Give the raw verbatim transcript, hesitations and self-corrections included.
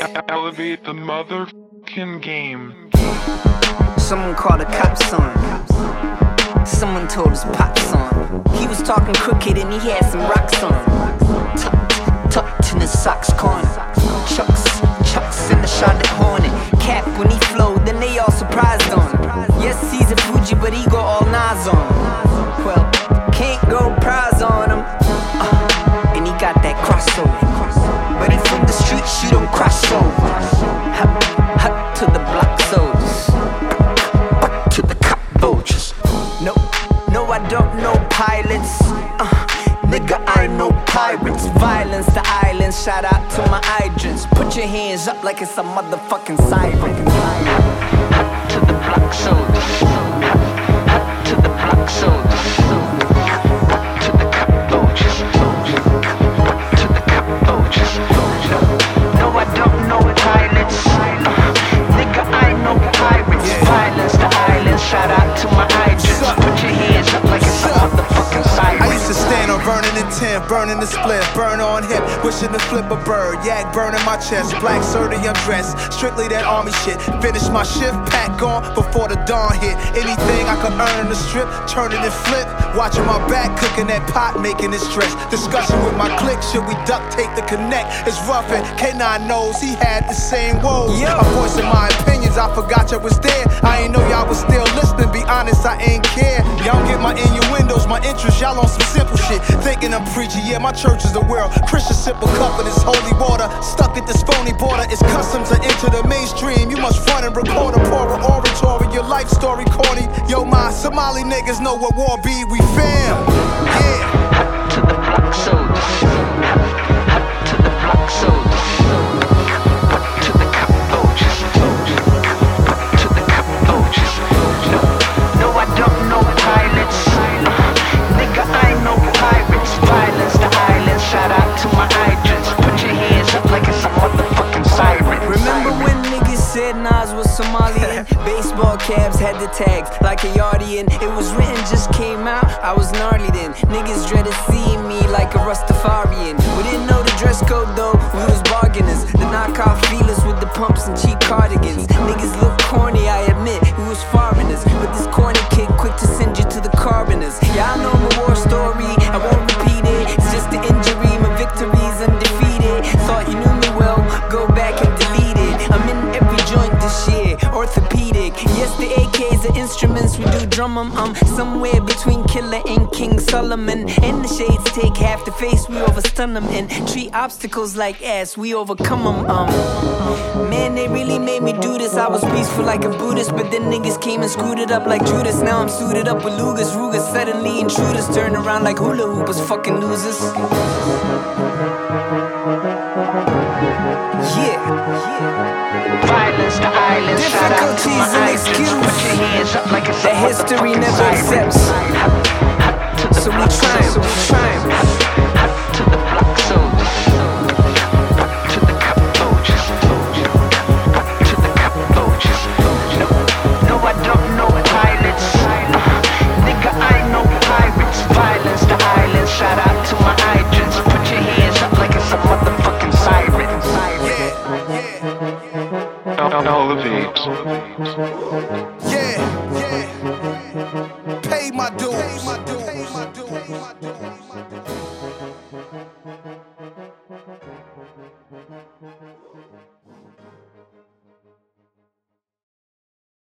Elevate the motherfucking game. Someone called the cops on him. Someone told his pops on him. He was talking crooked and he had some rocks on him. Tucked, tucked in his socks corner. Chucks, chucks in the Charlotte Hornet. Cap when he flowed, then they all surprised on him. Yes, he's a Fuji, but he go all Nas on him. Well, can't go prize on him. Uh, and he got that crossover. But he from the street, she don't cross over. Hut, hut to the block soldiers. Butt to the cop vultures. No, no, I don't know pilots. Uh, nigga, I know pirates. Violence to islands, shout out to my hydrants. Put your hands up like it's a motherfucking siren. Hut to the block soldiers. Hut to the block soldiers. Butt to the cop vultures. Butt to the cop vultures. No, I don't know pilots. Uh, nigga, I know pirates. Violence to islands, shout out to my hydrants. Put your hands up like it's a motherfucking siren. I used to stand on burning the tent, burning the split, burn on hip, wishing to flip a bird. Yak burning my chest, black surdy undressed, strictly that army shit. Finish my shift, pack on before the dawn hit. Anything I could earn in the strip, turning and flip. Watching my back, cooking that pot, making it stretch. Discussion with my clique, should we duct tape the connect? It's rough and K nine knows he had the same woes. I'm voicing my opinions, I forgot y'all was there. I ain't know y'all was still listening, be honest, I ain't care. Y'all get my innuendos, my interests, y'all on some simple shit. Thinking I'm preaching, yeah, my church is the world. Christian simple cup of this holy water. Stuck at this phony border, it's custom to enter the mainstream. You must run and record a poorer oratory, your life story corny. Yo, my Somali niggas know what war be, we fam. Yeah. Hut to the block soldiers. Hut to the block soldiers. Butt to the cop vultures. Butt to the cop vultures. No, no, I don't know pilots. Uh, nigga, I know pirates. Violence to islands, shout out to my hydrants. Put your hands up like it's a motherfucking siren. Remember when niggas said Nas was Somalian? Baseball caps had the tags like a Yardian. It was written, just came out, I was gnarly then. Niggas dreaded seeing me like a Rastafarian. We didn't know the dress code though, we was bargainers. The knockoff feelers with the pumps and cheap cardigans. Niggas look corny, I admit, we was foreigners. But this corny kid quick to send you to the carboners. Y'all know my war story, I won't repeat it. It's just the injury, my victory's undefeated. Thought you knew me well, go back and delete it. I'm in every joint this year, orthopedic. Yes, the A Ks are instruments, we do drum 'em. I'm somewhere between Killer and King Solomon. And the shades take half the face, we overstun them. And treat obstacles like ass, we overcome them. Um, man, they really made me do this. I was peaceful like a Buddhist, but then niggas came and screwed it up like Judas. Now I'm suited up with Lugas, Rugas. Suddenly intruders turn around like hula hoopers, fucking losers. Yeah. Violence to islands, difficulties an excuse like that history never accepts. So we trying, we trying. To the block soldiers, to the cop vultures, to the cop vultures. No, no, I don't know pilots. Uh, nigga, I know pirates. Violence to islands, shout out to my hydrants. Put your hands up like it's a motherfucking siren. Elevate.